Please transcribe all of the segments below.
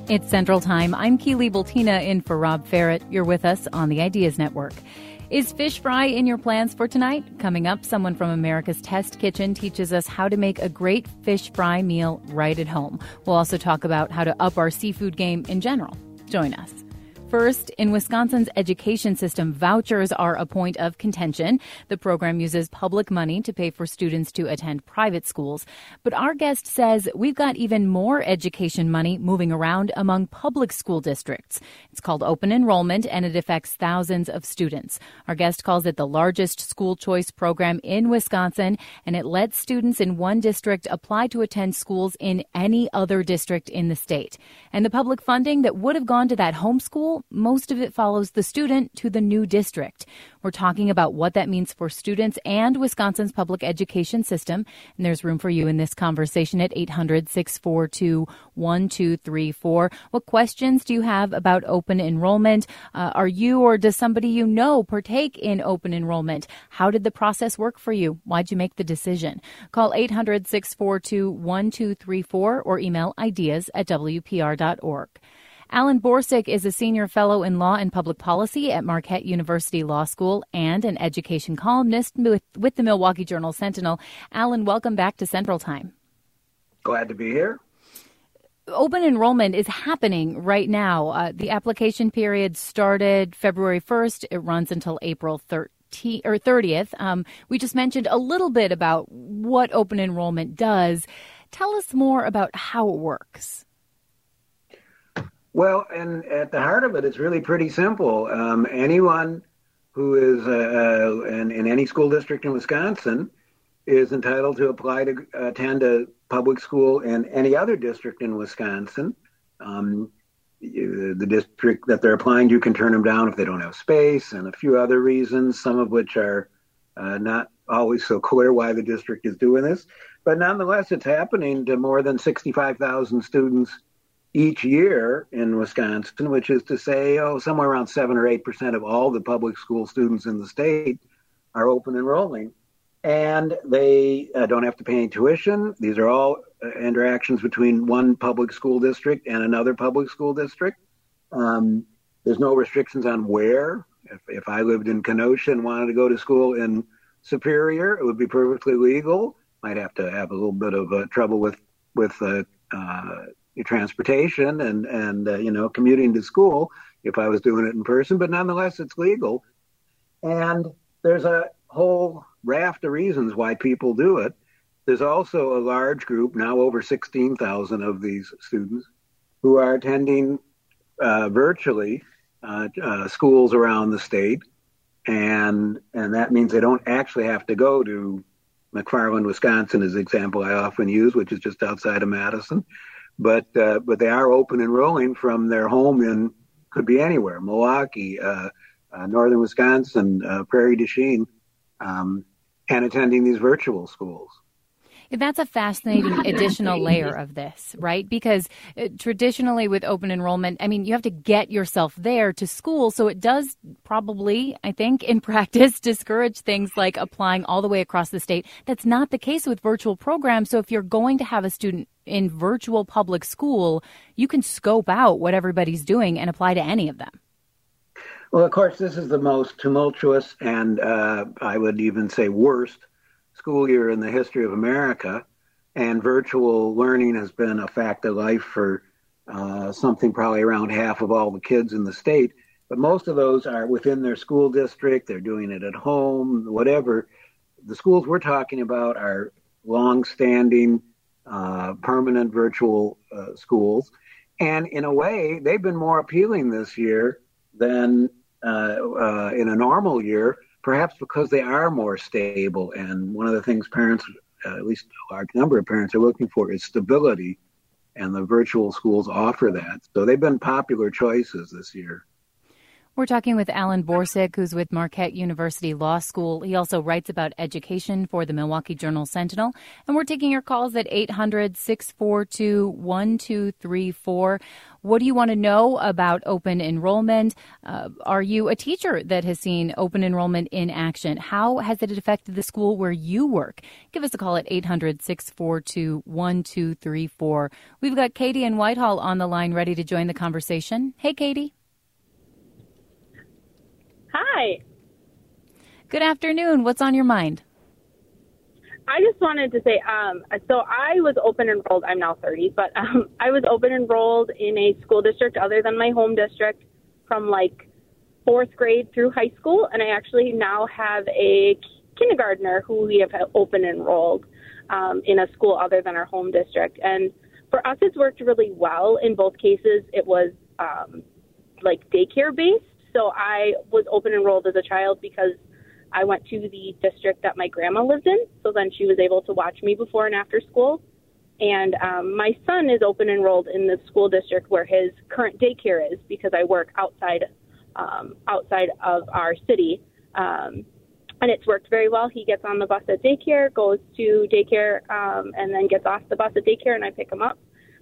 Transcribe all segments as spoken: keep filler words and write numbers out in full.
It's Central Time. I'm Keely Bultina in for Rob Ferrett. You're with us on the Ideas Network. Is fish fry in your plans for tonight? Coming up, someone from America's Test Kitchen teaches us how to make a great fish fry meal right at home. We'll also talk about how to up our seafood game in general. Join us. First, in Wisconsin's education system, vouchers are a point of contention. The program uses public money to pay for students to attend private schools. But our guest says we've got even more education money moving around among public school districts. It's called open enrollment, and it affects thousands of students. Our guest calls it the largest school choice program in Wisconsin, and it lets students in one district apply to attend schools in any other district in the state. And the public funding that would have gone to that home school, most of it follows the student to the new district. We're talking about what that means for students and Wisconsin's public education system. And there's room for you in this conversation at eight hundred, six four two, one two three four. What questions do you have about open enrollment? Uh, are you or does somebody you know partake in open enrollment? How did the process work for you? Why'd you make the decision? Call eight hundred, six four two, one two three four or email ideas at w p r dot org. Alan Borsig is a senior fellow in law and public policy at Marquette University Law School and an education columnist with, with the Milwaukee Journal Sentinel. Alan, welcome back to Central Time. Glad to be here. Open enrollment is happening right now. Uh, the application period started February first. It runs until April thirteenth or thirtieth. Um, we just mentioned a little bit about what open enrollment does. Tell us more about how it works. Well, and at the heart of it, it's really pretty simple. Um, anyone who is uh, in, in any school district in Wisconsin is entitled to apply to attend a public school in any other district in Wisconsin. Um, you, the district that they're applying to can turn them down if they don't have space, and a few other reasons, some of which are uh, not always so clear why the district is doing this. But nonetheless, it's happening to more than sixty-five thousand students each year in Wisconsin, which is to say, oh, somewhere around seven or eight percent of all the public school students in the state are open enrolling. And they uh, don't have to pay any tuition. These are all uh, interactions between one public school district and another public school district. Um, there's no restrictions on where. If, if I lived in Kenosha and wanted to go to school in Superior, it would be perfectly legal. Might have to have a little bit of uh, trouble with, with uh, uh, your transportation and, and uh, you know, commuting to school if I was doing it in person, but nonetheless, it's legal. And there's a whole raft of reasons why people do it. There's also a large group, now over sixteen thousand of these students, who are attending uh, virtually uh, uh, schools around the state. And, and that means they don't actually have to go to McFarland, Wisconsin, is the example I often use, which is just outside of Madison. But uh, but they are open enrolling from their home in, could be anywhere, Milwaukee, uh, uh, northern Wisconsin, uh, Prairie du Chien, um, and attending these virtual schools. That's a fascinating additional layer of this, right? Because uh, traditionally with open enrollment, I mean, you have to get yourself there to school. So it does probably, I think, in practice, discourage things like applying all the way across the state. That's not the case with virtual programs. So if you're going to have a student in virtual public school, you can scope out what everybody's doing and apply to any of them. Well, of course, this is the most tumultuous and uh, I would even say worst school year in the history of America, and virtual learning has been a fact of life for uh, something probably around half of all the kids in the state. But most of those are within their school district. They're doing it at home, whatever. The schools we're talking about are long-standing, uh, permanent virtual uh, schools. And in a way, they've been more appealing this year than uh, uh, in a normal year, perhaps because they are more stable. And one of the things parents, uh, at least a large number of parents, are looking for is stability. And the virtual schools offer that. So they've been popular choices this year. We're talking with Alan Borsig, who's with Marquette University Law School. He also writes about education for the Milwaukee Journal-Sentinel. And we're taking your calls at eight hundred, six four two, one two three four. What do you want to know about open enrollment? Uh, are you a teacher that has seen open enrollment in action? How has it affected the school where you work? Give us a call at eight hundred, six four two, one two three four. We've got Katie in Whitehall on the line ready to join the conversation. Hey, Katie. Hi. Good afternoon. What's on your mind? I just wanted to say, um, so I was open enrolled. I'm now thirty, but um, I was open enrolled in a school district other than my home district from like fourth grade through high school. And I actually now have a kindergartner who we have open enrolled um, in a school other than our home district. And for us, it's worked really well. In both cases, it was um, like daycare based. So I was open enrolled as a child because I went to the district that my grandma lived in. So then she was able to watch me before and after school. And um, my son is open enrolled in the school district where his current daycare is because I work outside um, outside of our city. Um, and it's worked very well. He gets on the bus at daycare, goes to daycare, um, and then gets off the bus at daycare, and I pick him up.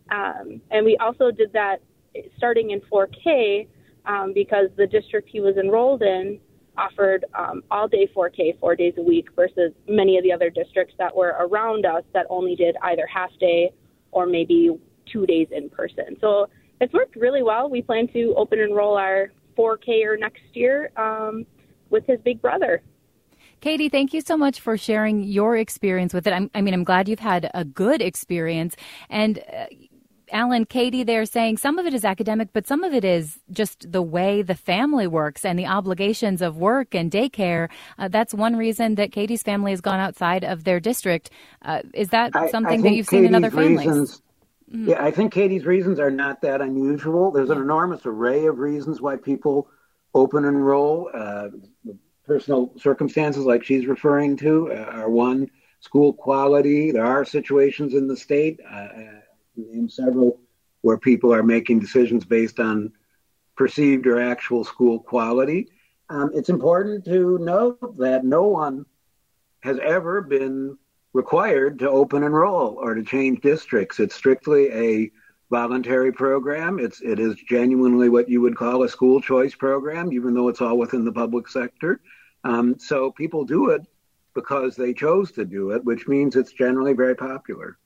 Um, and we also did that starting in four K. Um, because the district he was enrolled in offered um, all-day four K four days a week versus many of the other districts that were around us that only did either half-day or maybe two days in person. So it's worked really well. We plan to open enroll our four K-er next year um, with his big brother. Katie, thank you so much for sharing your experience with it. I'm, I mean, I'm glad you've had a good experience. And uh, Alan, Katie, they're saying some of it is academic, but some of it is just the way the family works and the obligations of work and daycare. Uh, that's one reason that Katie's family has gone outside of their district. Uh, is that I, something I that you've Katie's seen in other families? Reasons, mm-hmm. Yeah, I think Katie's reasons are not that unusual. There's an enormous array of reasons why people open enroll. Uh, personal circumstances like she's referring to uh, are one. School quality. There are situations in the state. Uh, name several where people are making decisions based on perceived or actual school quality. Um, it's important to note that no one has ever been required to open enroll or to change districts. It's strictly a voluntary program. It's it is genuinely what you would call a school choice program, even though it's all within the public sector. Um, so people do it because they chose to do it, which means it's generally very popular.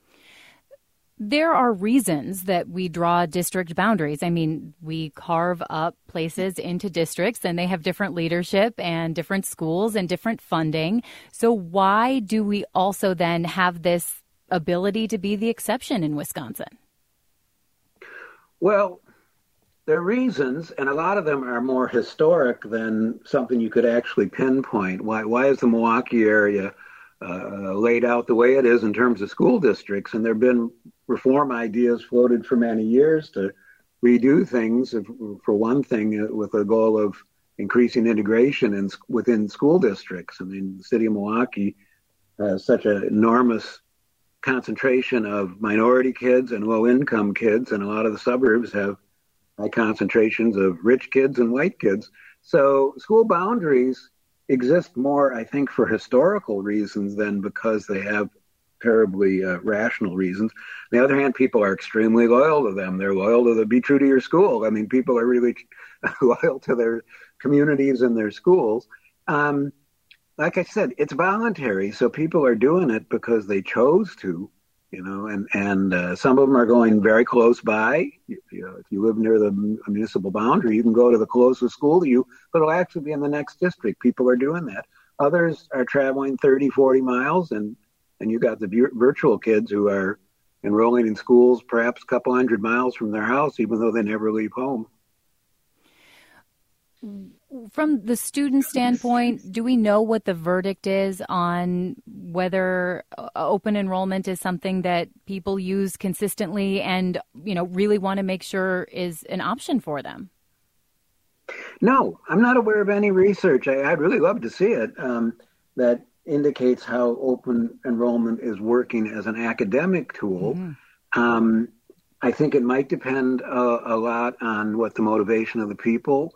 There are reasons that we draw district boundaries. I mean, we carve up places into districts and they have different leadership and different schools and different funding. So why do we also then have this ability to be the exception in Wisconsin? Well, there are reasons, and a lot of them are more historic than something you could actually pinpoint. Why, why is the Milwaukee area Uh, laid out the way it is in terms of school districts? And there have been reform ideas floated for many years to redo things, for one thing, with the goal of increasing integration in, within school districts. I mean, the city of Milwaukee has such an enormous concentration of minority kids and low-income kids, and a lot of the suburbs have high concentrations of rich kids and white kids. So school boundaries exist more, I think, for historical reasons than because they have terribly uh, rational reasons. On the other hand, people are extremely loyal to them. They're loyal to the be true to your school. I mean, people are really loyal to their communities and their schools. Um, like I said, it's voluntary, so people are doing it because they chose to, you know, and, and uh, some of them are going very close by. You, you know, if you live near the municipal boundary, you can go to the closest school to you, but it'll actually be in the next district. People are doing that. Others are traveling thirty, forty miles, and, and you got the v- virtual kids who are enrolling in schools perhaps a couple hundred miles from their house, even though they never leave home. From the student standpoint, do we know what the verdict is on whether open enrollment is something that people use consistently and, you know, really want to make sure is an option for them? No, I'm not aware of any research. I, I'd really love to see it um, that indicates how open enrollment is working as an academic tool. Mm-hmm. Um, I think it might depend a, a lot on what the motivation of the people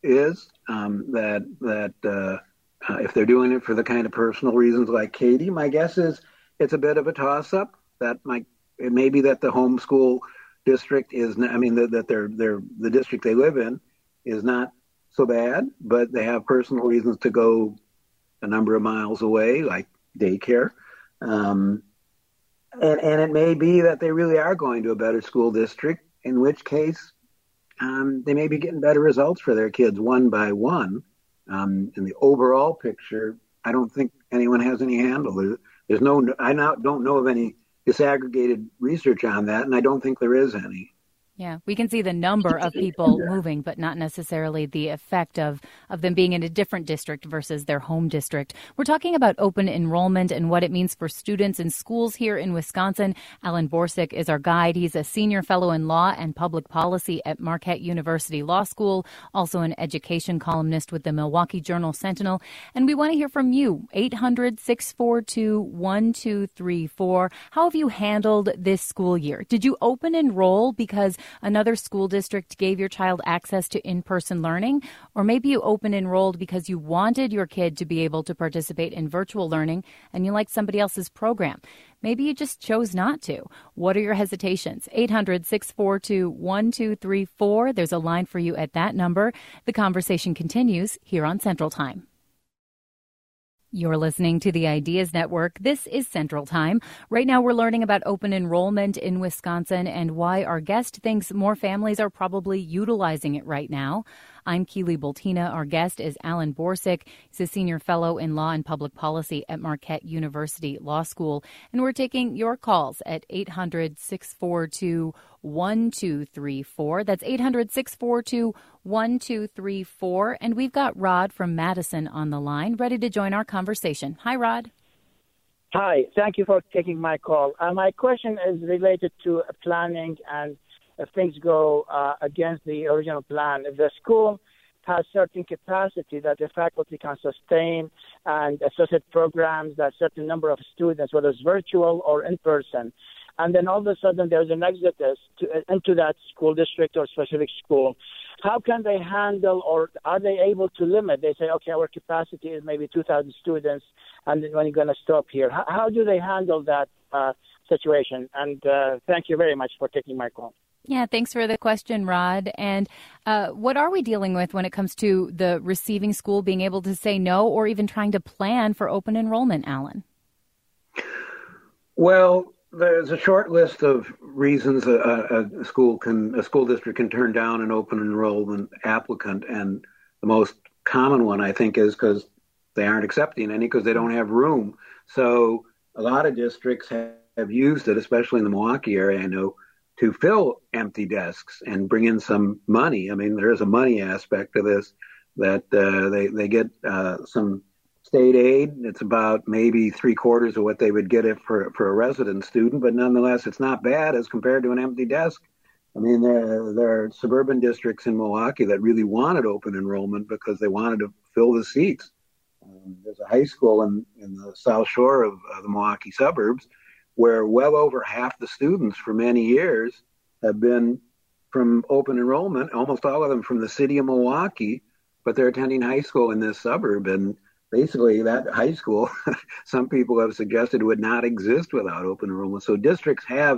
is um, that that uh, uh, if they're doing it for the kind of personal reasons like Katie, my guess is it's a bit of a toss-up. That might it may be that the homeschool district is, I mean, that, that they're, they're, the district they live in is not so bad, but they have personal reasons to go a number of miles away, like daycare. Um, and, and it may be that they really are going to a better school district, in which case um, they may be getting better results for their kids one by one. Um, in the overall picture, I don't think anyone has any handle. There's, there's no, I not, don't know of any disaggregated research on that, and I don't think there is any. Yeah, we can see the number of people moving, but not necessarily the effect of, of them being in a different district versus their home district. We're talking about open enrollment and what it means for students in schools here in Wisconsin. Alan Borsuk is our guide. He's a senior fellow in law and public policy at Marquette University Law School, also an education columnist with the Milwaukee Journal Sentinel. And we want to hear from you, eight hundred, six four two, one two three four. How have you handled this school year? Did you open enroll because another school district gave your child access to in-person learning? Or maybe you open enrolled because you wanted your kid to be able to participate in virtual learning and you liked somebody else's program. Maybe you just chose not to. What are your hesitations? eight hundred, six four two, one two three four. There's a line for you at that number. The conversation continues here on Central Time. You're listening to the Ideas Network. This is Central Time. Right now, we're learning about open enrollment in Wisconsin and why our guest thinks more families are probably utilizing it right now. I'm Keely Bultina. Our guest is Alan Borsuk. He's a senior fellow in law and public policy at Marquette University Law School. And we're taking your calls at eight hundred, six four two, one two three four. That's eight hundred, six four two, one two three four. And we've got Rod from Madison on the line, ready to join our conversation. Hi, Rod. Hi. Thank you for taking my call. Uh, my question is related to planning and if things go uh, against the original plan. If the school has certain capacity that the faculty can sustain and associate programs that certain number of students, whether it's virtual or in person, and then all of a sudden there's an exodus to, into that school district or specific school, how can they handle or are they able to limit? They say, okay, our capacity is maybe two thousand students, and then when you're going to stop here. How, how do they handle that uh, situation? And uh, thank you very much for taking my call. Yeah, thanks for the question, Rod. And uh, what are we dealing with when it comes to the receiving school being able to say no or even trying to plan for open enrollment, Alan? Well, there's a short list of reasons a, a school can, a school district can turn down an open enrollment applicant. And the most common one, I think, is because they aren't accepting any because they don't have room. So a lot of districts have, have used it, especially in the Milwaukee area, I know, to fill empty desks and bring in some money. I mean, there is a money aspect to this that uh, they, they get uh, some state aid. It's about maybe three quarters of what they would get it for, for a resident student, but nonetheless, it's not bad as compared to an empty desk. I mean, there, there are suburban districts in Milwaukee that really wanted open enrollment because they wanted to fill the seats. Um, there's a high school in, in the South Shore of uh, the Milwaukee suburbs where well over half the students for many years have been from open enrollment, almost all of them from the city of Milwaukee, but they're attending high school in this suburb. And basically that high school, some people have suggested would not exist without open enrollment. So districts have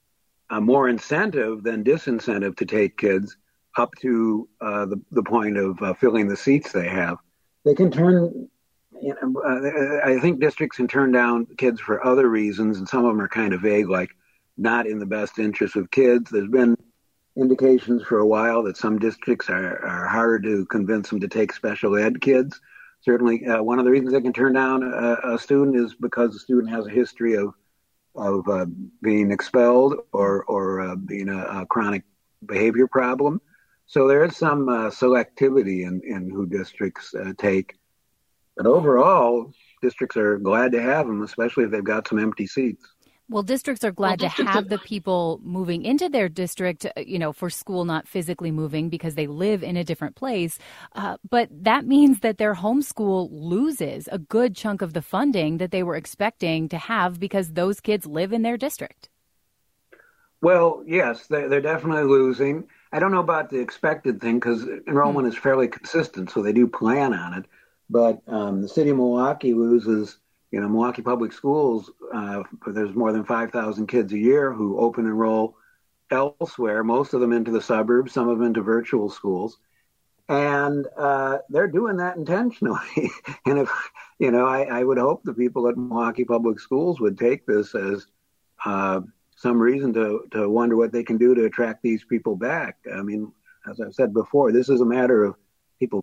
a more incentive than disincentive to take kids up to uh, the, the point of uh, filling the seats they have. They can turn You know, uh, I think districts can turn down kids for other reasons, and some of them are kind of vague, like not in the best interest of kids. There's been indications for a while that some districts are, are harder to convince them to take special ed kids. Certainly, uh, one of the reasons they can turn down a, a student is because the student has a history of of uh, being expelled or or uh, being a, a chronic behavior problem. So there is some uh, selectivity in, in who districts uh, take. But overall, districts are glad to have them, especially if they've got some empty seats. Well, districts are glad well, to have the people moving into their district, you know, for school not physically moving because they live in a different place. Uh, but that means that their homeschool loses a good chunk of the funding that they were expecting to have because those kids live in their district. Well, yes, they're, they're definitely losing. I don't know about the expected thing because enrollment Hmm. is fairly consistent, so they do plan on it. But um, the city of Milwaukee loses, you know, Milwaukee Public Schools, uh, there's more than five thousand kids a year who open enroll elsewhere, most of them into the suburbs, some of them into virtual schools. And uh, they're doing that intentionally. And if, you know, I, I would hope the people at Milwaukee Public Schools would take this as uh, some reason to, to wonder what they can do to attract these people back. I mean, as I've said before, this is a matter of people.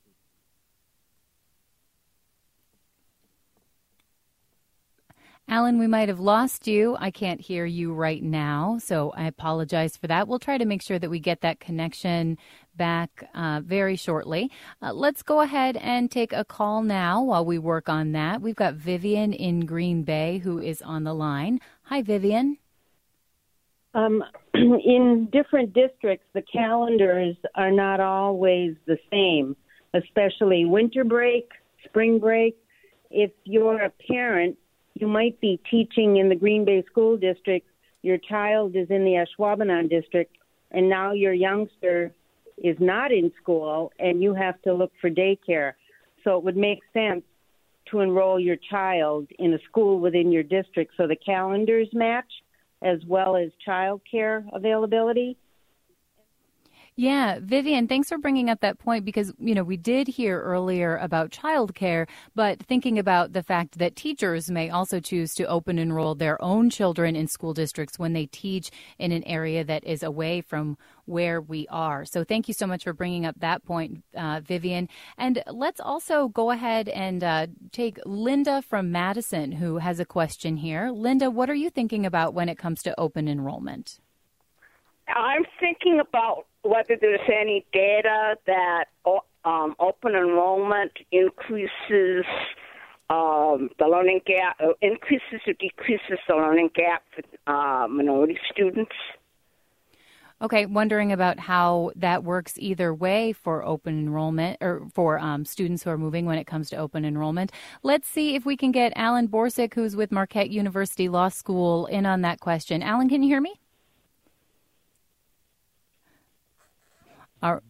Alan, we might have lost you. I can't hear you right now, so I apologize for that. We'll try to make sure that we get that connection back uh, very shortly. Uh, let's go ahead and take a call now while we work on that. We've got Vivian in Green Bay who is on the line. Hi, Vivian. Um, in different districts, the calendars are not always the same, especially winter break, spring break. If you're a parent, you might be teaching in the Green Bay School District. Your child is in the Ashwaubenon District, and now your youngster is not in school, and you have to look for daycare. So it would make sense to enroll your child in a school within your district so the calendars match, as well as child care availability. Yeah, Vivian, thanks for bringing up that point because, you know, we did hear earlier about childcare, but thinking about the fact that teachers may also choose to open enroll their own children in school districts when they teach in an area that is away from where we are. So thank you so much for bringing up that point, uh, Vivian. And let's also go ahead and uh, take Linda from Madison, who has a question here. Linda, what are you thinking about when it comes to open enrollment? I'm thinking about whether there's any data that um, open enrollment increases um, the learning gap, uh, increases or decreases the learning gap for uh, minority students. Okay, wondering about how that works either way for open enrollment or for um, students who are moving when it comes to open enrollment. Let's see if we can get Alan Borsick, who's with Marquette University Law School, in on that question. Alan, can you hear me? All,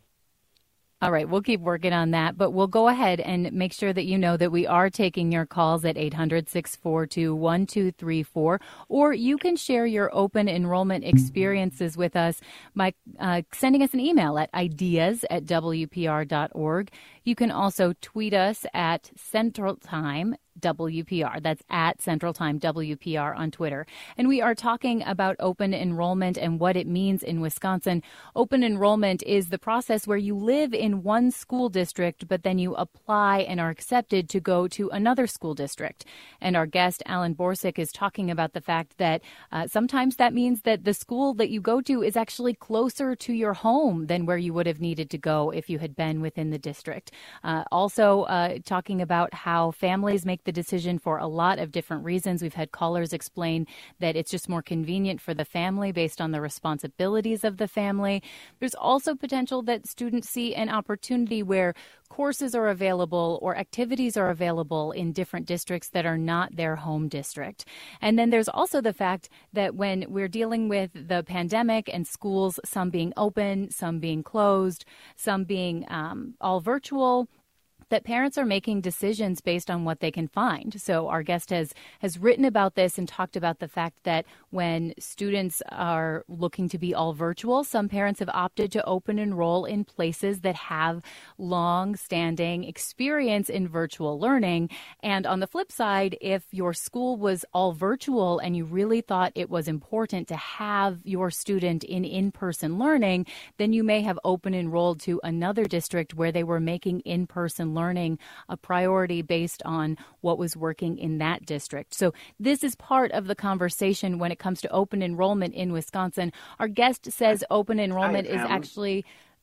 all right, we'll keep working on that, but we'll go ahead and make sure that you know that we are taking your calls at eight hundred, six four two, one two three four, or you can share your open enrollment experiences with us by uh, sending us an email at ideas at w p r dot org. You can also tweet us at Central Time W P R. That's at Central Time W P R on Twitter. And we are talking about open enrollment and what it means in Wisconsin. Open enrollment is the process where you live in one school district, but then you apply and are accepted to go to another school district. And our guest, Alan Borsick, is talking about the fact that uh, sometimes that means that the school that you go to is actually closer to your home than where you would have needed to go if you had been within the district. Uh, also uh, talking about how families make the decision for a lot of different reasons. We've had callers explain that it's just more convenient for the family based on the responsibilities of the family. There's also potential that students see an opportunity where courses are available or activities are available in different districts that are not their home district. And then there's also the fact that when we're dealing with the pandemic and schools, some being open, some being closed, some being um, all virtual, that parents are making decisions based on what they can find. So our guest has has written about this and talked about the fact that when students are looking to be all virtual, some parents have opted to open enroll in places that have long-standing experience in virtual learning. And on the flip side, if your school was all virtual and you really thought it was important to have your student in in-person learning, then you may have open enrolled to another district where they were making in-person learning a priority based on what was working in that district. So this is part of the conversation when it comes to open enrollment in Wisconsin. Our guest says open enrollment Hi, is Alan. actually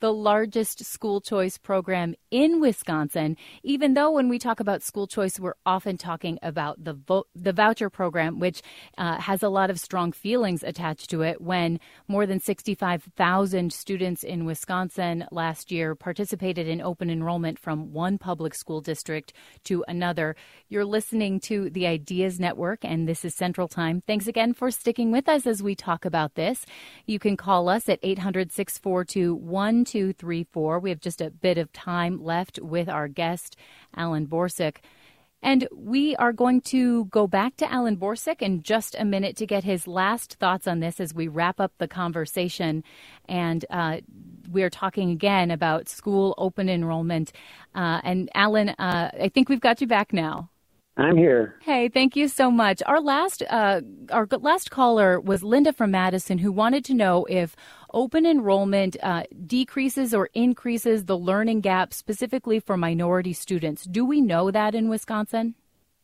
the largest school choice program in Wisconsin, even though when we talk about school choice, we're often talking about the vo- the voucher program, which uh, has a lot of strong feelings attached to it when more than sixty-five thousand students in Wisconsin last year participated in open enrollment from one public school district to another. You're listening to the Ideas Network, and this is Central Time. Thanks again for sticking with us as we talk about this. You can call us at eight hundred, six four two, one two three four. We have just a bit of time left with our guest, Alan Borsuk. And we are going to go back to Alan Borsuk in just a minute to get his last thoughts on this as we wrap up the conversation. And uh, we are talking again about school open enrollment. Uh, and Alan, uh, I think we've got you back now. I'm here. Hey, thank you so much. Our last uh, our last caller was Linda from Madison, who wanted to know if open enrollment uh, decreases or increases the learning gap specifically for minority students. Do we know that in Wisconsin?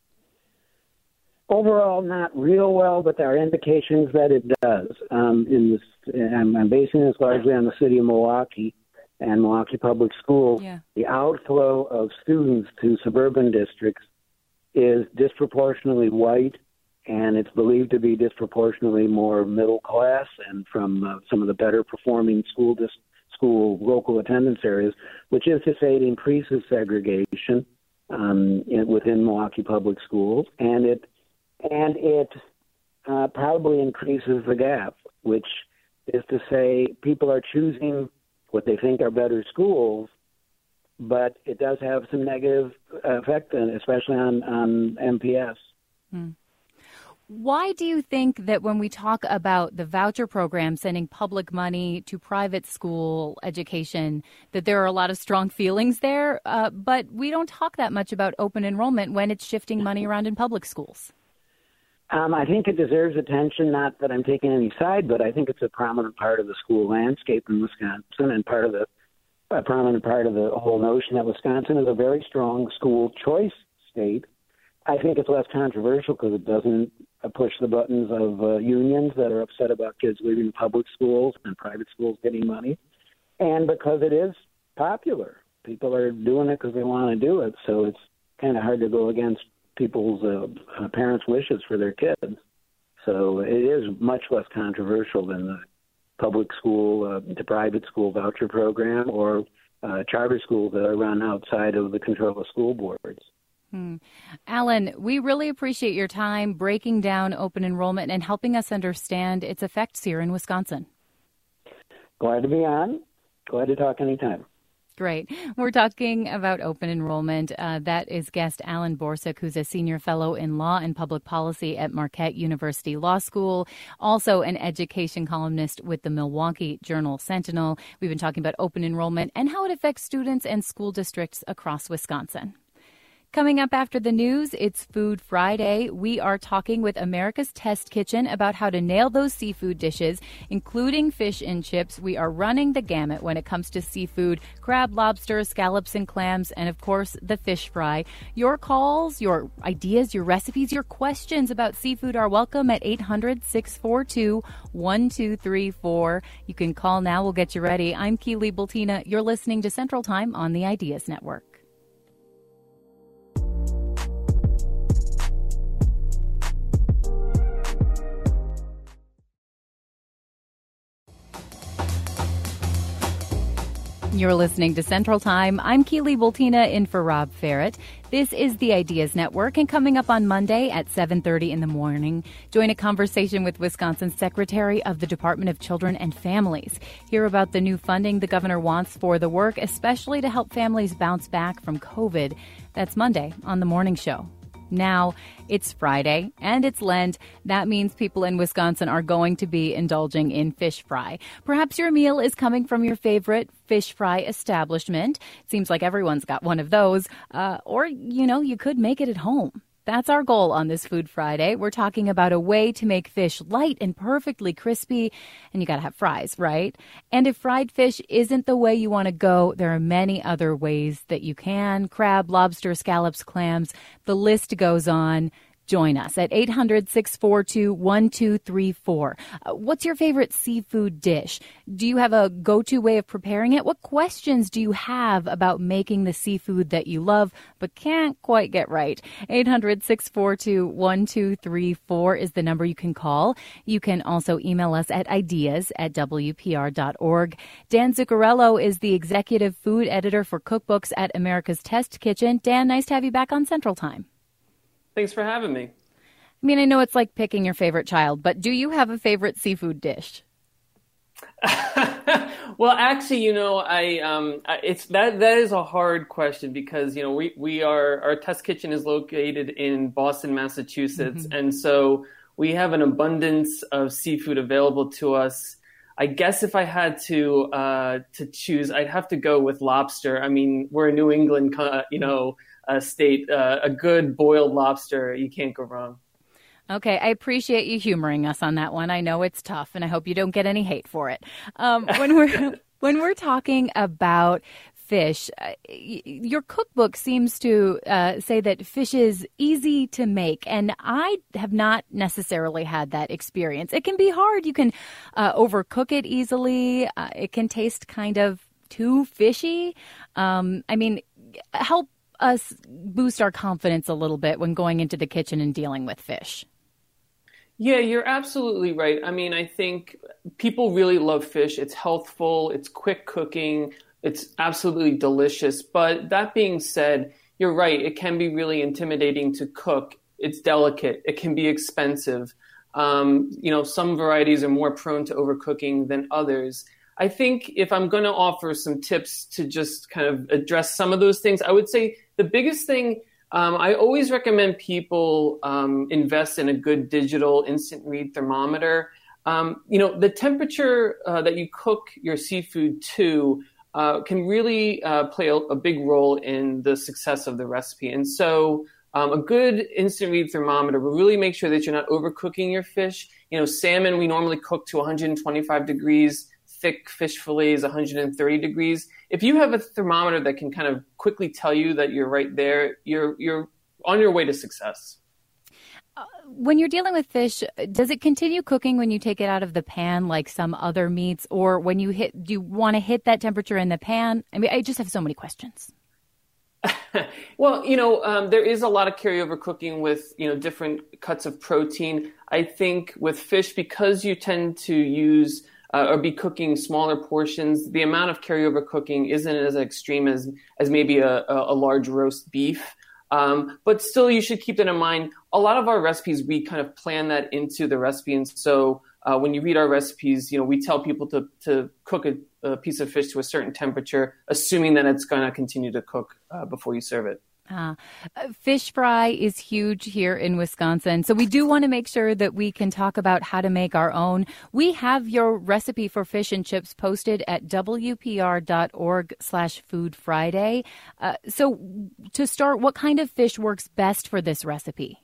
Overall, not real well, but there are indications that it does. Um, in this, I'm, I'm basing this largely on the city of Milwaukee and Milwaukee Public Schools. Yeah. The outflow of students to suburban districts is disproportionately white, and it's believed to be disproportionately more middle class and from uh, some of the better performing school dis- school local attendance areas, which is to say it increases segregation um, in, within Milwaukee Public Schools, and it and it uh, probably increases the gap, which is to say people are choosing what they think are better schools, but it does have some negative effect, especially on, on M P S. Hmm. Why do you think that when we talk about the voucher program, sending public money to private school education, that there are a lot of strong feelings there, uh, but we don't talk that much about open enrollment when it's shifting money around in public schools? Um, I think it deserves attention, not that I'm taking any side, but I think it's a prominent part of the school landscape in Wisconsin and part of the a prominent part of the whole notion that Wisconsin is a very strong school choice state. I think it's less controversial because it doesn't push the buttons of uh, unions that are upset about kids leaving public schools and private schools getting money, and because it is popular. People are doing it because they want to do it, so it's kind of hard to go against people's uh, parents' wishes for their kids. So it is much less controversial than the public school uh, to private school voucher program or uh, charter schools that are run outside of the control of school boards. Hmm. Alan, we really appreciate your time breaking down open enrollment and helping us understand its effects here in Wisconsin. Glad to be on. Glad to talk anytime. Great. We're talking about open enrollment. Uh, that is guest Alan Borsuk, who's a senior fellow in law and public policy at Marquette University Law School, also an education columnist with the Milwaukee Journal Sentinel. We've been talking about open enrollment and how it affects students and school districts across Wisconsin. Coming up after the news, it's Food Friday. We are talking with America's Test Kitchen about how to nail those seafood dishes, including fish and chips. We are running the gamut when it comes to seafood, crab, lobster, scallops, and clams, and of course, the fish fry. Your calls, your ideas, your recipes, your questions about seafood are welcome at eight hundred, six four two, one two three four. You can call now. We'll get you ready. I'm Keely Bultina. You're listening to Central Time on the Ideas Network. You're listening to Central Time. I'm Keely Bultina in for Rob Ferret. This is the Ideas Network, and coming up on Monday at seven thirty in the morning, join a conversation with Wisconsin's Secretary of the Department of Children and Families. Hear about the new funding the governor wants for the work, especially to help families bounce back from COVID. That's Monday on The Morning Show. Now, it's Friday, and it's Lent. That means people in Wisconsin are going to be indulging in fish fry. Perhaps your meal is coming from your favorite fish fry establishment. It seems like everyone's got one of those. Uh, or, you know, you could make it at home. That's our goal on this Food Friday. We're talking about a way to make fish light and perfectly crispy, and you got to have fries, right? And if fried fish isn't the way you want to go, there are many other ways that you can. Crab, lobster, scallops, clams, the list goes on. Join us at eight hundred, six four two, one two three four. Uh, what's your favorite seafood dish? Do you have a go-to way of preparing it? What questions do you have about making the seafood that you love but can't quite get right? eight hundred, six four two, one two three four is the number you can call. You can also email us at ideas at w p r dot org. Dan Zuccarello is the executive food editor for cookbooks at America's Test Kitchen. Dan, nice to have you back on Central Time. Thanks for having me. I mean, I know it's like picking your favorite child, but do you have a favorite seafood dish? Well, actually, you know, I um, it's that that is a hard question because you know we we are our test kitchen is located in Boston, Massachusetts, mm-hmm. and so we have an abundance of seafood available to us. I guess if I had to uh, to choose, I'd have to go with lobster. I mean, we're a New England, uh, you know. Uh, state, uh, a good boiled lobster, you can't go wrong. Okay, I appreciate you humoring us on that one. I know it's tough, and I hope you don't get any hate for it. Um, when we're when we're talking about fish, uh, y- your cookbook seems to uh, say that fish is easy to make, and I have not necessarily had that experience. It can be hard. You can uh, overcook it easily. Uh, it can taste kind of too fishy. Um, I mean, help us boost our confidence a little bit when going into the kitchen and dealing with fish. Yeah, you're absolutely right. I mean, I think people really love fish. It's healthful, it's quick cooking, it's absolutely delicious. But that being said, you're right. It can be really intimidating to cook. It's delicate. It can be expensive. Um, you know, some varieties are more prone to overcooking than others. I think if I'm going to offer some tips to just kind of address some of those things, I would say the biggest thing, um, I always recommend people um, invest in a good digital instant read thermometer. Um, you know, the temperature uh, that you cook your seafood to uh, can really uh, play a, a big role in the success of the recipe. And so um, a good instant read thermometer will really make sure that you're not overcooking your fish. You know, salmon, we normally cook to one hundred twenty-five degrees. Thick fish fillets, one hundred thirty degrees. If you have a thermometer that can kind of quickly tell you that you're right there, you're you're on your way to success. Uh, when you're dealing with fish, does it continue cooking when you take it out of the pan like some other meats, or when you hit, do you want to hit that temperature in the pan? I mean, I just have so many questions. Well, you know, um, there is a lot of carryover cooking with, you know, different cuts of protein. I think with fish, because you tend to use Uh, or be cooking smaller portions, the amount of carryover cooking isn't as extreme as as maybe a, a, a large roast beef. Um, but still, you should keep that in mind. A lot of our recipes, we kind of plan that into the recipe. And so uh, when you read our recipes, you know, we tell people to, to cook a, a piece of fish to a certain temperature, assuming that it's going to continue to cook uh, before you serve it. Uh, fish fry is huge here in Wisconsin, so we do want to make sure that we can talk about how to make our own. We have your recipe for fish and chips posted at w p r dot org slash food friday. Uh, so to start, what kind of fish works best for this recipe?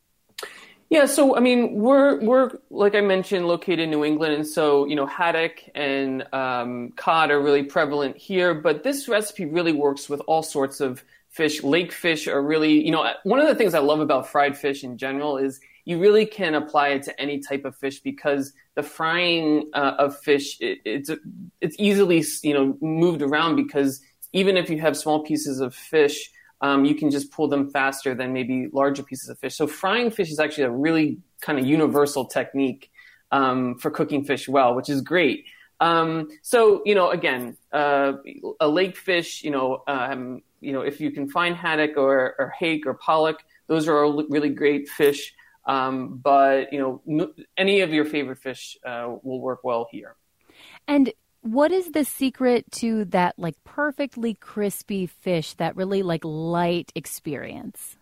Yeah, so I mean, we're we're like I mentioned, located in New England, and so you know, haddock and um, cod are really prevalent here. But this recipe really works with all sorts of fish. Lake fish are really, you know, one of the things I love about fried fish in general is you really can apply it to any type of fish because the frying uh, of fish, it, it's it's easily, you know, moved around because even if you have small pieces of fish, um, you can just pull them faster than maybe larger pieces of fish. So frying fish is actually a really kind of universal technique um, for cooking fish well, which is great. Um, so, you know, again, uh, a lake fish, you know, um, you know, if you can find haddock or, or hake or pollock, those are all really great fish. Um, but, you know, n- any of your favorite fish uh, will work well here. And what is the secret to that, like, perfectly crispy fish, that really, like, light experience?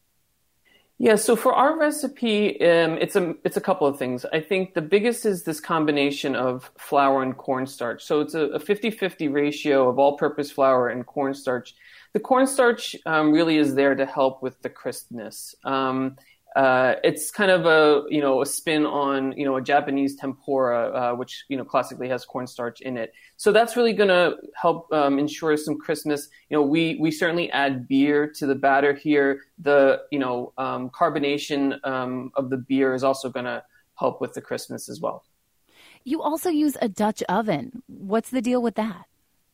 Yeah, so for our recipe, um, it's a it's a couple of things. I think the biggest is this combination of flour and cornstarch. So it's a, a fifty-fifty ratio of all-purpose flour and cornstarch. The cornstarch um, really is there to help with the crispness. Um, uh, it's kind of a, you know, a spin on, you know, a Japanese tempura, uh, which, you know, classically has cornstarch in it. So that's really going to help um, ensure some crispness. You know, we, we certainly add beer to the batter here. The, you know, um, carbonation um, of the beer is also going to help with the crispness as well. You also use a Dutch oven. What's the deal with that?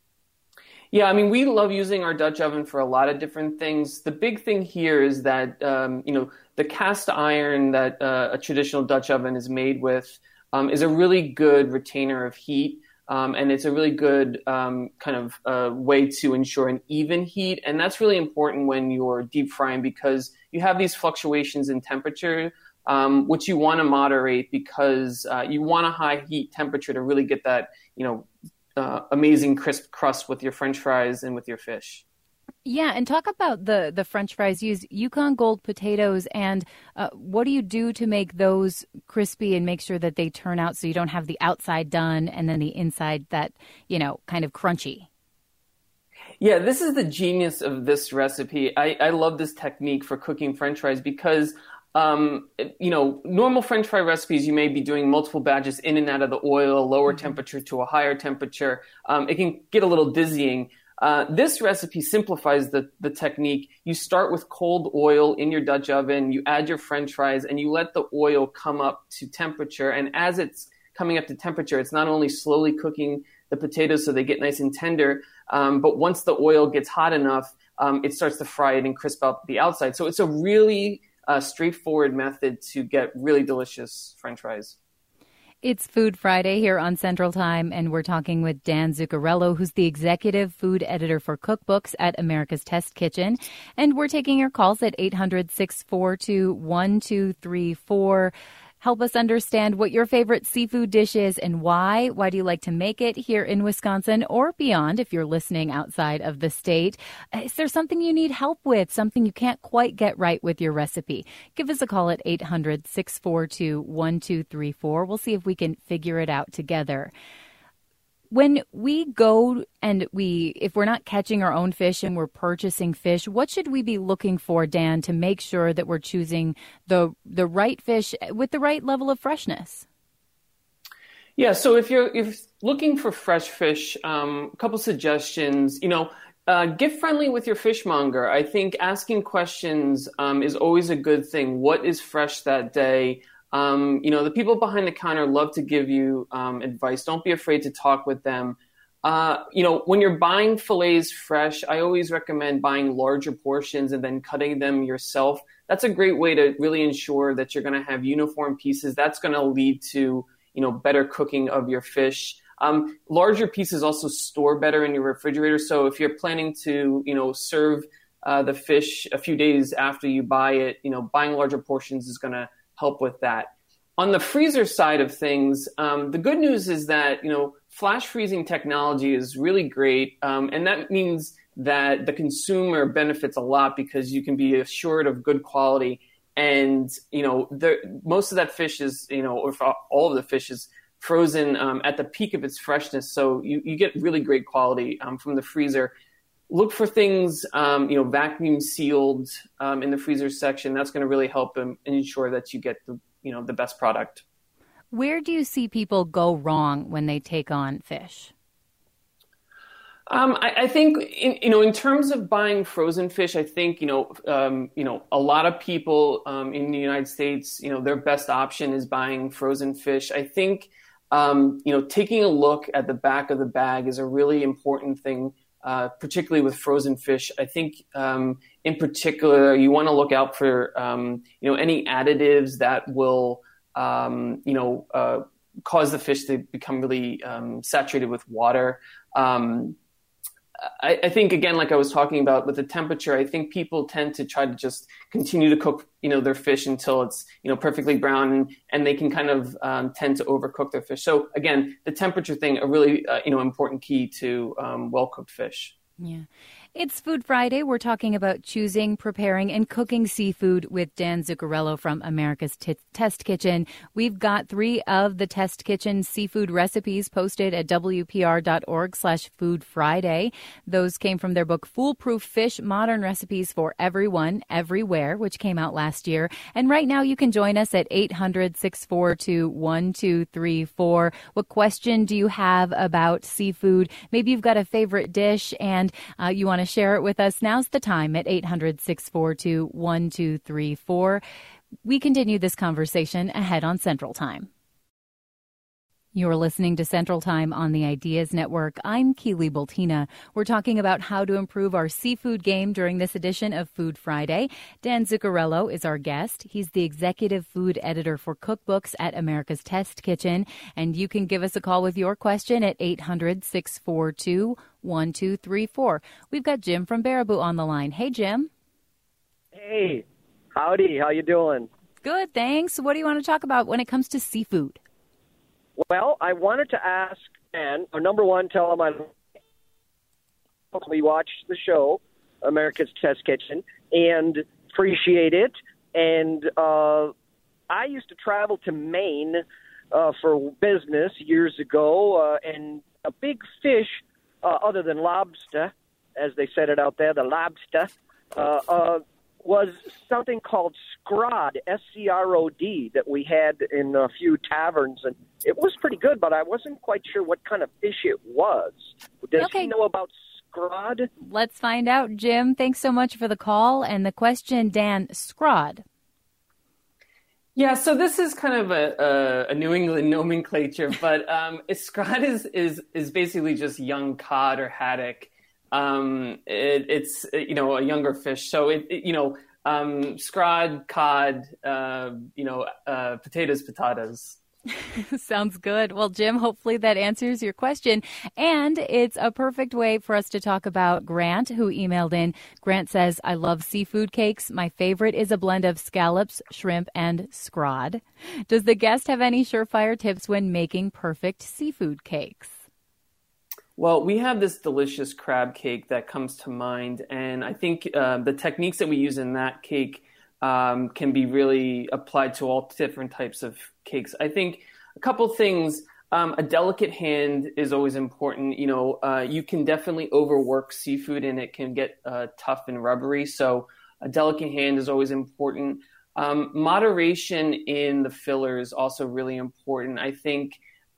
Yeah, I mean, we love using our Dutch oven for a lot of different things. The big thing here is that, um, you know, the cast iron that uh, a traditional Dutch oven is made with um, is a really good retainer of heat. Um, and it's a really good um, kind of uh, way to ensure an even heat. And that's really important when you're deep frying because you have these fluctuations in temperature, um, which you want to moderate because uh, you want a high heat temperature to really get that, you know, Uh, amazing crisp crust with your French fries and with your fish. Yeah, and talk about the, the French fries. Use Yukon Gold potatoes, and uh, what do you do to make those crispy and make sure that they turn out so you don't have the outside done and then the inside that, you know, kind of crunchy? Yeah, this is the genius of this recipe. I, I love this technique for cooking French fries because Um, you know, normal French fry recipes, you may be doing multiple batches in and out of the oil, lower temperature to a higher temperature. Um, it can get a little dizzying. Uh, this recipe simplifies the, the technique. You start with cold oil in your Dutch oven, you add your French fries, and you let the oil come up to temperature. And as it's coming up to temperature, it's not only slowly cooking the potatoes so they get nice and tender, um, but once the oil gets hot enough, um, it starts to fry it and crisp up the outside. So it's a really a straightforward method to get really delicious French fries. It's Food Friday here on Central Time, and we're talking with Dan Zuccarello, who's the executive food editor for cookbooks at America's Test Kitchen. And we're taking your calls at eight hundred, six four two, one two three four. Help us understand what your favorite seafood dish is and why. Why do you like to make it here in Wisconsin or beyond if you're listening outside of the state? Is there something you need help with, something you can't quite get right with your recipe? Give us a call at eight hundred, six four two, one two three four. We'll see if we can figure it out together. When we go and we, if we're not catching our own fish and we're purchasing fish, what should we be looking for, Dan, to make sure that we're choosing the the right fish with the right level of freshness? Yeah, so if you're if looking for fresh fish, um, a couple suggestions. You know, uh, get friendly with your fishmonger. I think asking questions um, is always a good thing. What is fresh that day? Um, you know, the people behind the counter love to give you um, advice. Don't be afraid to talk with them. Uh, you know, when you're buying fillets fresh, I always recommend buying larger portions and then cutting them yourself. That's a great way to really ensure that you're going to have uniform pieces. That's going to lead to, you know, better cooking of your fish. Um, larger pieces also store better in your refrigerator. So if you're planning to, you know, serve uh, the fish a few days after you buy it, you know, buying larger portions is going to help with that. On the freezer side of things, um, the good news is that, you know, flash freezing technology is really great. Um, and that means that the consumer benefits a lot because you can be assured of good quality. And, you know, the, most of that fish is, you know, or all of the fish is frozen um, at the peak of its freshness. So you, you get really great quality um, from the freezer. Look for things, um, you know, vacuum sealed um, in the freezer section. That's going to really help them ensure that you get the, you know, the best product. Where do you see people go wrong when they take on fish? Um, I, I think, in, you know, in terms of buying frozen fish, I think, you know, um, you know, a lot of people um, in the United States, you know, their best option is buying frozen fish. I think, um, you know, taking a look at the back of the bag is a really important thing. Uh, particularly with frozen fish. I think um, in particular, you want to look out for, um, you know, any additives that will, um, you know, uh, cause the fish to become really um, saturated with water. Um, I, I think, again, like I was talking about with the temperature, I think people tend to try to just continue to cook, you know, their fish until it's, you know, perfectly brown, and, and they can kind of um, tend to overcook their fish. So, again, the temperature thing, a really, uh, you know, important key to um, well-cooked fish. Yeah. It's Food Friday. We're talking about choosing, preparing, and cooking seafood with Dan Zuccarello from America's T- Test Kitchen. We've got three of the Test Kitchen seafood recipes posted at W P R dot org slash Food Friday. Those came from their book Foolproof Fish, Modern Recipes for Everyone, Everywhere, which came out last year. And right now you can join us at eight hundred, six four two, one two three four. What question do you have about seafood? Maybe you've got a favorite dish and uh, you want to share it with us. Now's the time at eight hundred, six four two, one two three four. We continue this conversation ahead on Central Time. You're listening to Central Time on the Ideas Network. I'm Keely Bultina. We're talking about how to improve our seafood game during this edition of Food Friday. Dan Zuccarello is our guest. He's the executive food editor for cookbooks at America's Test Kitchen. And you can give us a call with your question at eight hundred, six four two, one two three four. We've got Jim from Baraboo on the line. Hey, Jim. Hey, howdy. How you doing? Good, thanks. What do you want to talk about when it comes to seafood? Well, I wanted to ask Dan, or number one, tell him I we watched the show, America's Test Kitchen, and appreciate it. And uh, I used to travel to Maine uh, for business years ago, uh, and a big fish, uh, other than lobster, as they said it out there, the lobster, uh, uh, was something called scrod, S C R O D, that we had in a few taverns, and it was pretty good, but I wasn't quite sure what kind of fish it was. Does okay. he know about scrod? Let's find out, Jim. Thanks so much for the call. And the question, Dan, scrod. Yeah, so this is kind of a, a, a New England nomenclature, but um, scrod is, is, is basically just young cod or haddock. Um, it, it's, you know, a younger fish. So, it, it you know, um, scrod, cod, uh, you know, uh, potatoes, potatoes. Sounds good. Well, Jim, hopefully that answers your question. And it's a perfect way for us to talk about Grant, who emailed in. Grant says, I love seafood cakes. My favorite is a blend of scallops, shrimp, and scrod. Does the guest have any surefire tips when making perfect seafood cakes? Well, we have this delicious crab cake that comes to mind, and I think uh, the techniques that we use in that cake um, can be really applied to all different types of cakes. I think a couple things, um, a delicate hand is always important. You know, uh, you can definitely overwork seafood and it can get uh, tough and rubbery, so a delicate hand is always important. Um, moderation in the filler is also really important. I think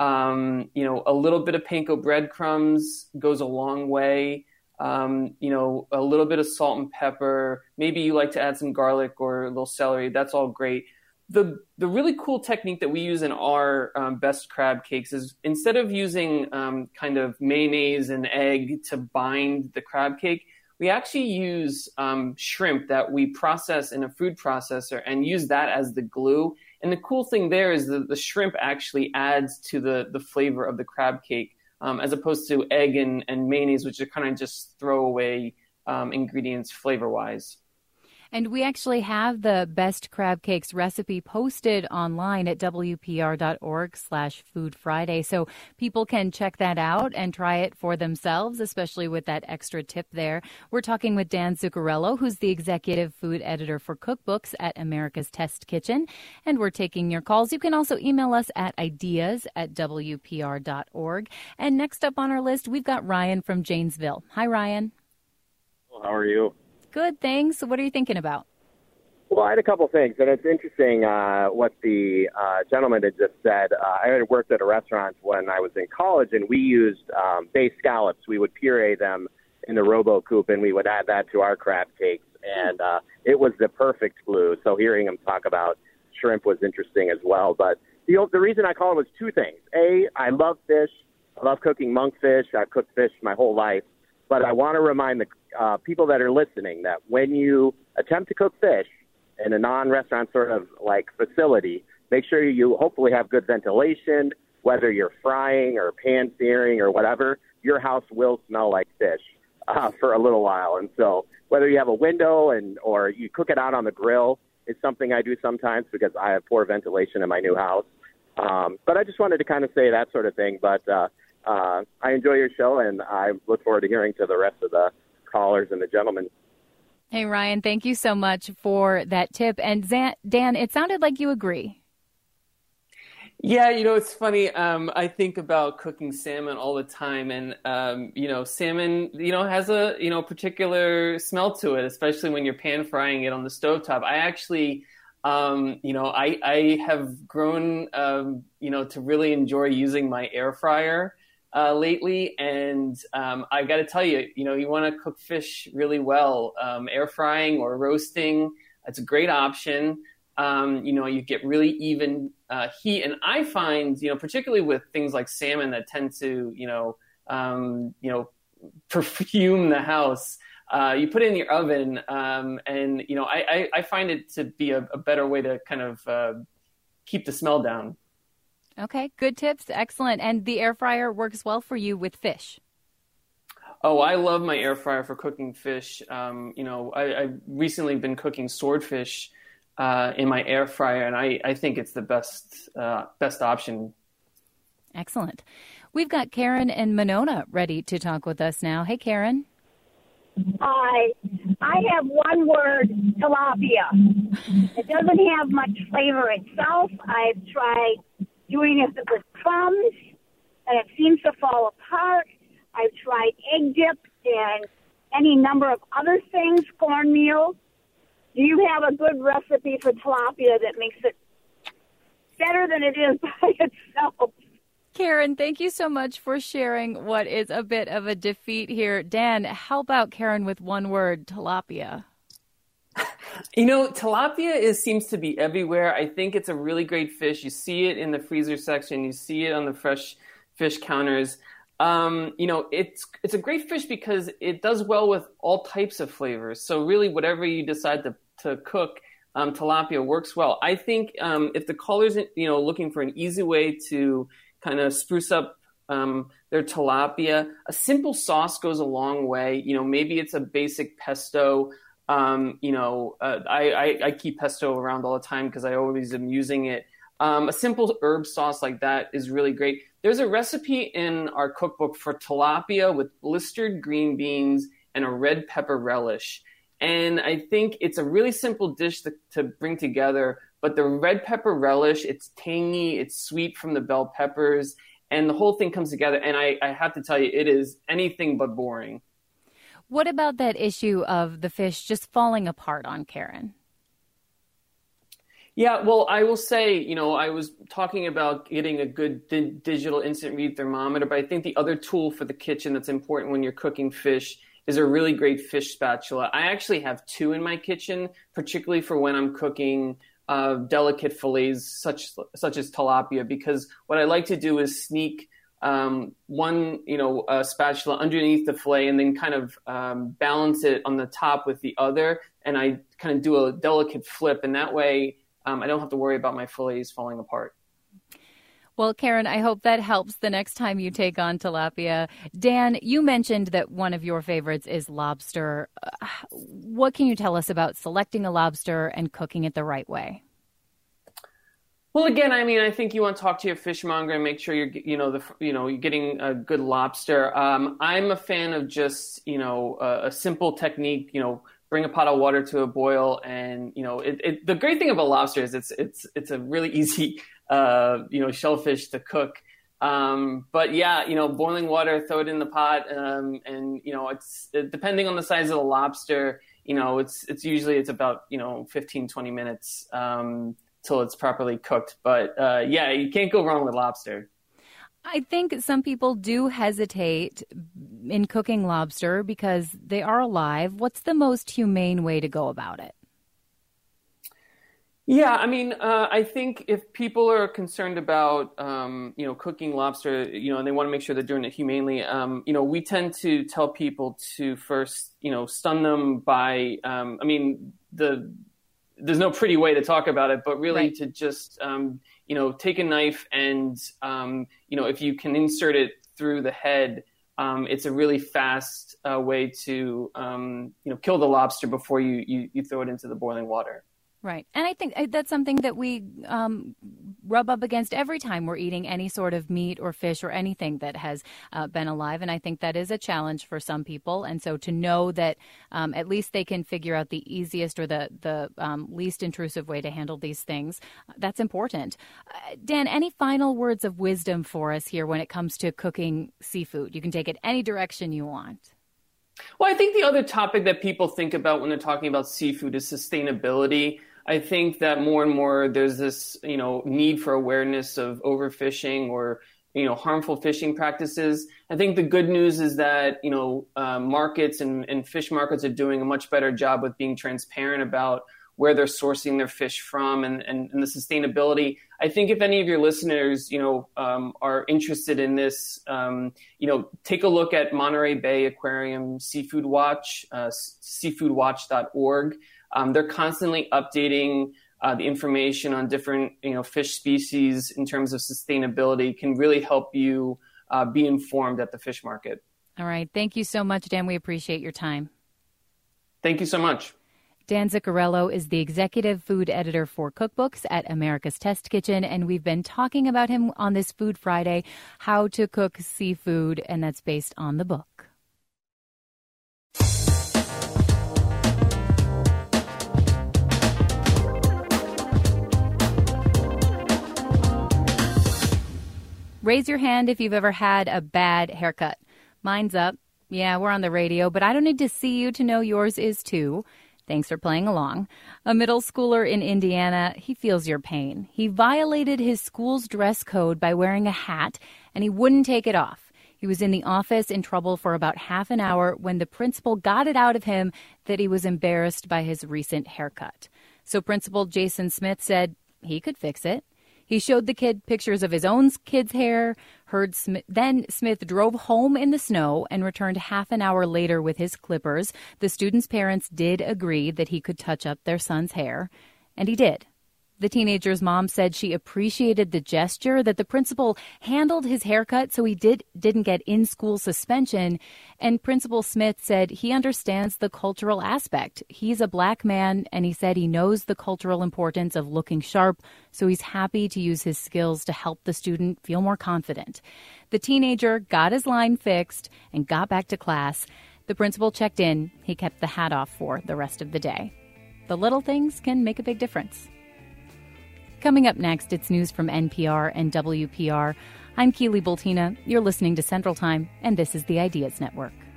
Um, you know, a little bit of panko breadcrumbs goes a long way. Um, you know, a little bit of salt and pepper. Maybe you like to add some garlic or a little celery. That's all great. The the really cool technique that we use in our um, best crab cakes is instead of using um, kind of mayonnaise and egg to bind the crab cake, we actually use um, shrimp that we process in a food processor and use that as the glue. And the cool thing there is that the shrimp actually adds to the, the flavor of the crab cake, um, as opposed to egg and, and mayonnaise, which are kind of just throwaway um, ingredients flavor-wise. And we actually have the Best Crab Cakes recipe posted online at W P R dot org slash Food Friday. So people can check that out and try it for themselves, especially with that extra tip there. We're talking with Dan Zuccarello, who's the executive food editor for cookbooks at America's Test Kitchen. And we're taking your calls. You can also email us at ideas at W P R dot org. And next up on our list, we've got Ryan from Janesville. Hi, Ryan. Well, how are you? Good, thanks. What are you thinking about? Well, I had a couple things, and it's interesting uh, what the uh, gentleman had just said. Uh, I had worked at a restaurant when I was in college, and we used um, bay scallops. We would puree them in the RoboCoupe, and we would add that to our crab cakes, and uh, it was the perfect glue. So hearing him talk about shrimp was interesting as well. But the, the reason I called it was two things. A, I love fish. I love cooking monkfish. I've cooked fish my whole life. But I want to remind the uh, people that are listening that when you attempt to cook fish in a non-restaurant sort of like facility, make sure you hopefully have good ventilation, whether you're frying or pan-searing or whatever, your house will smell like fish uh, for a little while. And so whether you have a window and or you cook it out on the grill is something I do sometimes because I have poor ventilation in my new house. Um, but I just wanted to kind of say that sort of thing. But uh, uh, I enjoy your show, and I look forward to hearing to the rest of the callers and the gentlemen. Hey, Ryan, thank you so much for that tip. And Zan- Dan, it sounded like you agree. Yeah, you know, it's funny. Um, I think about cooking salmon all the time, and um, you know, salmon, you know, has a you know particular smell to it, especially when you're pan frying it on the stovetop. I actually, um, you know, I I have grown, um, you know, to really enjoy using my air fryer uh, lately, and um, I got to tell you, you know, you want to cook fish really well, um, air frying or roasting, it's a great option. Um, you know, you get really even uh, heat. And I find, you know, particularly with things like salmon that tend to, you know, um, you know, perfume the house, uh, you put it in your oven. Um, and, you know, I, I, I find it to be a, a better way to kind of uh, keep the smell down. Okay, good tips. Excellent. And the air fryer works well for you with fish. Oh, I love my air fryer for cooking fish. Um, you know, I, I've recently been cooking swordfish Uh, in my air fryer, and I, I think it's the best uh, best option. Excellent. We've got Karen and Monona ready to talk with us now. Hey, Karen. Hi. I have one word, tilapia. It doesn't have much flavor itself. I've tried doing it with crumbs, and it seems to fall apart. I've tried egg dips and any number of other things, cornmeal. Do you have a good recipe for tilapia that makes it better than it is by itself? Karen, thank you so much for sharing what is a bit of a defeat here. Dan, how about Karen with one word, tilapia? You know, tilapia is seems to be everywhere. I think it's a really great fish. You see it in the freezer section. You see it on the fresh fish counters. Um, you know, it's it's a great fish because it does well with all types of flavors. So really, whatever you decide to to cook, um, tilapia works well. I think um, if the caller's, you know, looking for an easy way to kind of spruce up um, their tilapia, a simple sauce goes a long way. You know, maybe it's a basic pesto. Um, you know, uh, I, I, I keep pesto around all the time because I always am using it. Um, a simple herb sauce like that is really great. There's a recipe in our cookbook for tilapia with blistered green beans and a red pepper relish. And I think it's a really simple dish to, to bring together, but the red pepper relish, it's tangy, it's sweet from the bell peppers, and the whole thing comes together. And I, I have to tell you, it is anything but boring. What about that issue of the fish just falling apart on Karen? Yeah, well, I will say, you know, I was talking about getting a good di- digital instant read thermometer, but I think the other tool for the kitchen that's important when you're cooking fish is a really great fish spatula. I actually have two in my kitchen, particularly for when I'm cooking uh, delicate fillets such such as tilapia, because what I like to do is sneak um, one, you know, uh, spatula underneath the fillet and then kind of um, balance it on the top with the other, and I kind of do a delicate flip, and that way um, I don't have to worry about my fillets falling apart. Well, Karen, I hope that helps the next time you take on tilapia. Dan, you mentioned that one of your favorites is lobster. Uh, what can you tell us about selecting a lobster and cooking it the right way? Well, again, I mean, I think you want to talk to your fishmonger and make sure you're, you know, the, you know, you're getting a good lobster. Um, I'm a fan of just, you know, a, a simple technique, you know, bring a pot of water to a boil, and you know, it, it, the great thing about lobster is it's it's it's a really easy uh, you know, shellfish to cook. Um, but yeah, you know, boiling water, throw it in the pot, um, and you know, it's it, depending on the size of the lobster, you know, it's it's usually it's about you know fifteen, twenty minutes um, till it's properly cooked. But uh, yeah, you can't go wrong with lobster. I think some people do hesitate in cooking lobster because they are alive. What's the most humane way to go about it? Yeah, I mean, uh, I think if people are concerned about, um, you know, cooking lobster, you know, and they want to make sure they're doing it humanely, um, you know, we tend to tell people to first, you know, stun them by, um, I mean, the there's no pretty way to talk about it, but really right. to just, um, you know, take a knife and, um, you know, if you can insert it through the head, um, it's a really fast uh, way to, um, you know, kill the lobster before you, you, you throw it into the boiling water. Right. And I think that's something that we um, rub up against every time we're eating any sort of meat or fish or anything that has uh, been alive. And I think that is a challenge for some people. And so to know that um, at least they can figure out the easiest or the, the um, least intrusive way to handle these things, that's important. Uh, Dan, any final words of wisdom for us here when it comes to cooking seafood? You can take it any direction you want. Well, I think the other topic that people think about when they're talking about seafood is sustainability. I think that more and more there's this, you know, need for awareness of overfishing or, you know, harmful fishing practices. I think the good news is that, you know, uh, markets and, and fish markets are doing a much better job with being transparent about where they're sourcing their fish from and, and, and the sustainability. I think if any of your listeners, you know, um, are interested in this, um, you know, take a look at Monterey Bay Aquarium Seafood Watch, uh, seafood watch dot org. Um, they're constantly updating uh, the information on different, you know, fish species in terms of sustainability. Can really help you uh, be informed at the fish market. All right. Thank you so much, Dan. We appreciate your time. Thank you so much. Dan Zuccarello is the executive food editor for cookbooks at America's Test Kitchen, and we've been talking about him on this Food Friday, How to Cook Seafood, and that's based on the book. Raise your hand if you've ever had a bad haircut. Mine's up. Yeah, we're on the radio, but I don't need to see you to know yours is too. Thanks for playing along. A middle schooler in Indiana, he feels your pain. He violated his school's dress code by wearing a hat, and he wouldn't take it off. He was in the office in trouble for about half an hour when the principal got it out of him that he was embarrassed by his recent haircut. So Principal Jason Smith said he could fix it. He showed the kid pictures of his own kid's hair. Heard Smith, then Smith drove home in the snow and returned half an hour later with his clippers. The students' parents did agree that he could touch up their son's hair, and he did. The teenager's mom said she appreciated the gesture, that the principal handled his haircut so he did, didn't get in-school suspension. And Principal Smith said he understands the cultural aspect. He's a black man, and he said he knows the cultural importance of looking sharp, so he's happy to use his skills to help the student feel more confident. The teenager got his line fixed and got back to class. The principal checked in. He kept the hat off for the rest of the day. The little things can make a big difference. Coming up next, it's news from N P R and W P R. I'm Keely Bultina. You're listening to Central Time, and this is the Ideas Network.